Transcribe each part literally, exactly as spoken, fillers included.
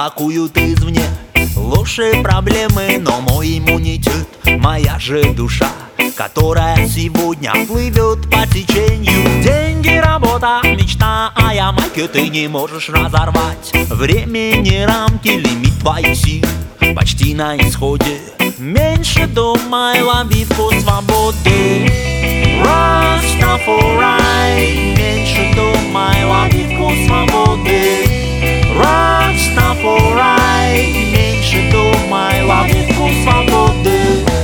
атакуют извне ложь и проблемы, но мой иммунитет, моя же душа, которая сегодня плывет по течению. Деньги, работа, мечта, а я майке ты не можешь разорвать. Времени рамки, лимит твоих сил почти на исходе. Меньше думай, лови вкус свободы. Растафарай, меньше думай, лови вкус свободы. Растафарай, меньше думай, лови вкус свободы.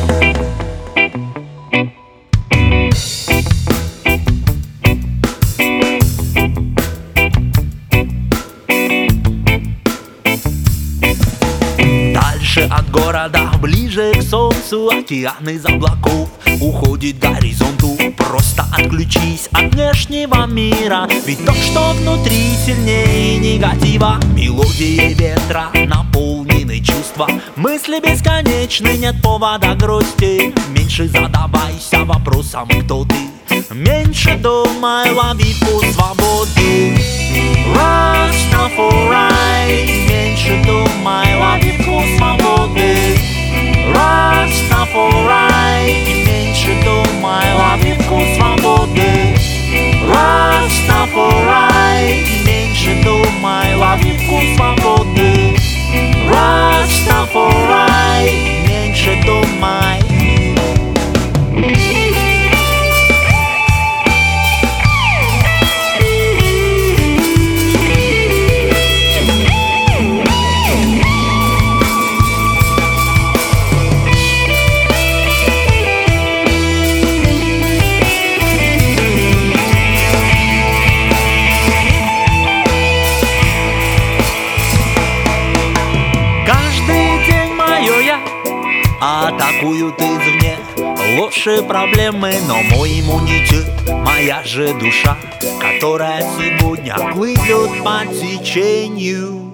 Дальше от города, ближе к солнцу, океан из облаков уходит к горизонту. Просто отключись от внешнего мира, ведь то, что внутри, сильнее негатива. Мелодии ветра наполнены чувства, мысли бесконечны, нет повода грусти. Меньше задавайся вопросом, кто ты, меньше думай, лови вкус свободы. Растафарай, меньше думай, лови вкус свободы. Растафарай, меньше думай, лови вкус свободы. Растафарай, меньше думай, лови вкус свободы. Растафарай, меньше думай. Атакуют извне ложь и проблемы, но мой иммунитет, моя же душа, которая сегодня плывет по течению.